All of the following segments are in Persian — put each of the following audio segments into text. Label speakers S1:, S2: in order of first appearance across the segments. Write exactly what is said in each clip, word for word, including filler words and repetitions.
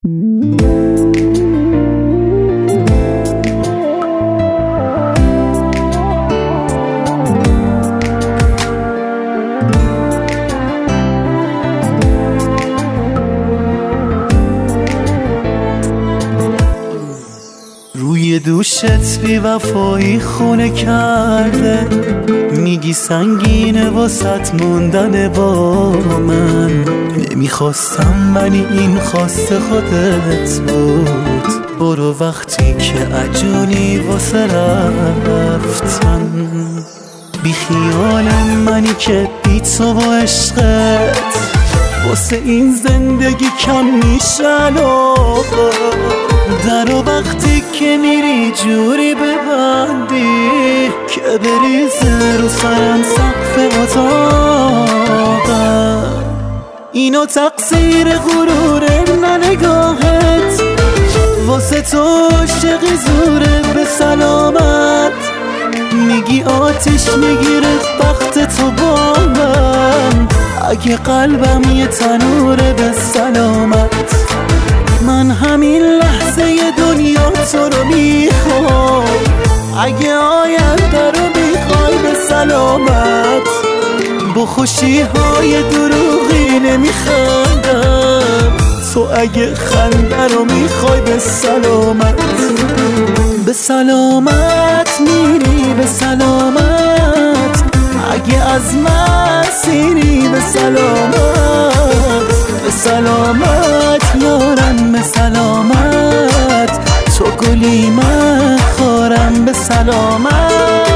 S1: روی دوشت بی وفایی خونه کرده، میگی سنگینه واسط موندن با من. نمیخواستم ولی این خواست خودت بود. برو وقتی که عجونی واسه رفتن. بی خیال منی که بی تو با عشقت واسه این زندگی کم میشه علاقه. در و وقتی که میری جوری ببندی که بریزه رو سرم سقف اتاقم. اینو تقصیر غروره نه نگاهت، واسه تو عاشقی زوره به سلامت. میگی آتش میگیره وقت تو با من، اگه قلبم یه تنوره به سلامت. من همین لحظه دنیا تو رو میخوام، اگه آینده رو میخوای به سلامت. با خوشی های دروغی نمیخندم، تو اگه خنده رو میخوای به سلامت. به سلامت میری به سلامت، اگه از من سیری به سلامت. به سلامت یارم به سلامت، تو گلی من خورم به سلامت.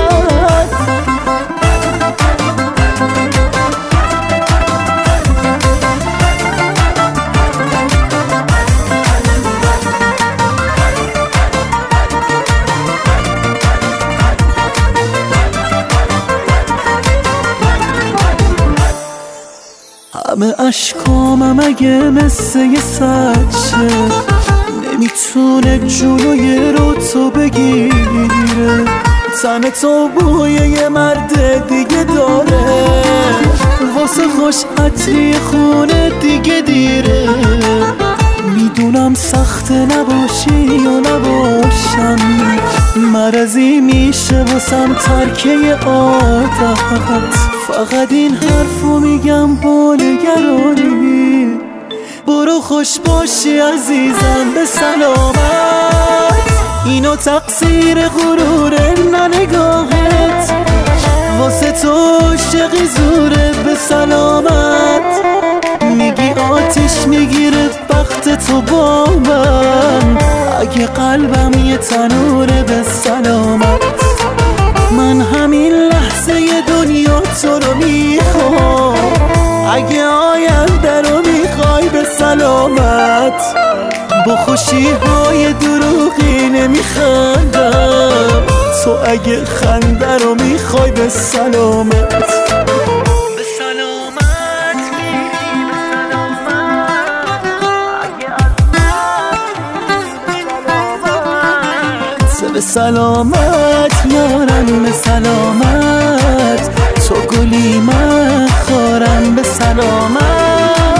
S1: همه عشقامم اگه مثل یه سچه نمیتونه جلوی رو تو بگیره. تن تو بوی یه مرد دیگه داره، واسه خوش عطری خونه دیگه دیره. میدونم سخت نباشی یا نباشم، مرضی میشه واسم ترکه عادت. فقط این حرفو میگم با نگرانی، برو خوش باشی عزیزم به سلامت. اینو تقصیر غروره نه نگاهت، واسه تو عاشقی زوره به سلامت. میگی آتش میگیره وقت تو با من، اگه قلبم یه تنوره به سلامت. من همین لحظه دنیا تو رو میخوام، اگه آینده رو میخوای به سلامت. با خوشی های دروغی نمیخندم، تو اگه خنده رو میخوای به سلامت. به سلامت میری به سلامت، اگه از من به سلامت یارم به سلامت، تو گلی من خورم به سلامت.